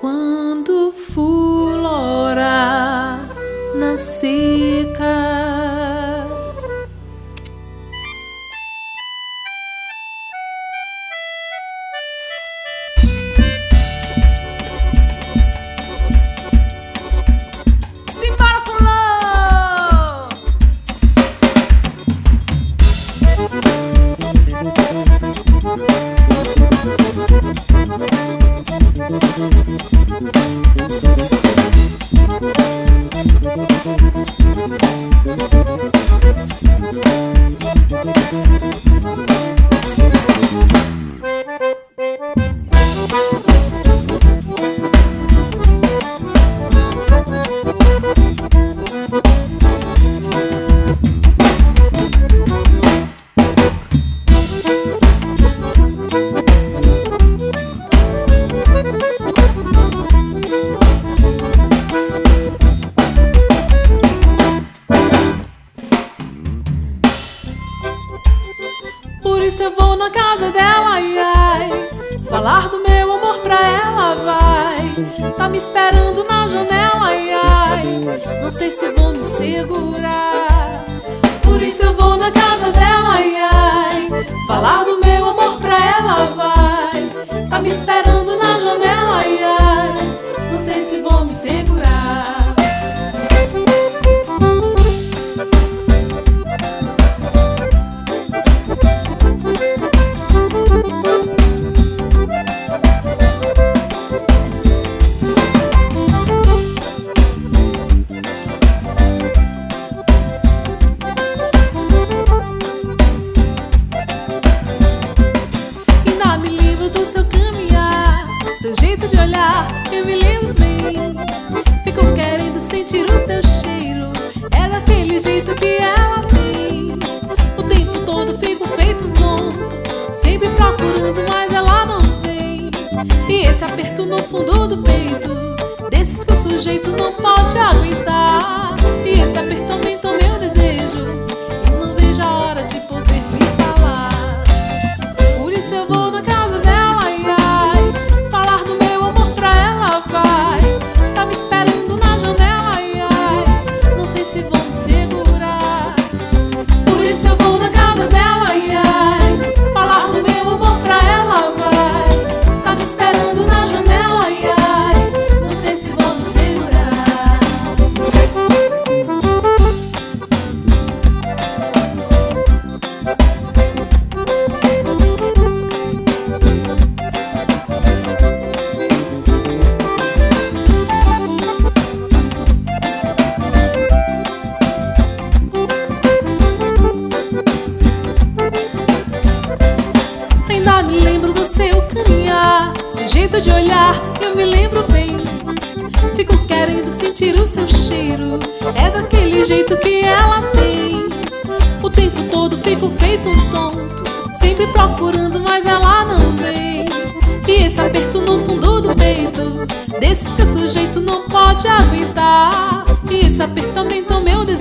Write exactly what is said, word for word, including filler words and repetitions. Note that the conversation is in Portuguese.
Quando fulora na seca, simbora fulô! Por isso eu vou na casa dela, ai, ai, falar do meu amor pra ela, vai. Tá me esperando na janela, ai, ai, não sei se vou me segurar. Por isso eu vou na casa dela, ai, ai, falar do meu amor pra ela, vai. Tá me esperando na janela, ai, ai, não sei se vou me segurar. Seu jeito de olhar, eu me lembro bem. Fico querendo sentir o seu cheiro. É daquele jeito que ela tem. O tempo todo fico feito um tonto, sempre procurando, mas ela não vem. E esse aperto no fundo do peito, desses que o sujeito não pode aguentar. E esse aperto aumenta o meu desejo, e não vejo a hora de poder lhe falar. Por isso eu vou na casa dela, ai, ai, falar do meu amor pra ela, vai. Tá me esperando na janela, ai, ai, não sei se vou me segurar. Por isso eu vou na casa dela, ai, ai, falar do meu amor pra ela, vai. Tá me esperando na janela, ai, ai, não sei se vou me segurar. Ainda me lembro do seu caminhar, seu jeito de olhar, eu me lembro bem. Fico querendo sentir o seu cheiro, é daquele jeito que ela tem. O tempo todo fico feito um tonto, sempre procurando, mas ela não vem. E esse aperto no fundo do peito, desses que o sujeito não pode aguentar. E esse aperto aumenta o meu desejo,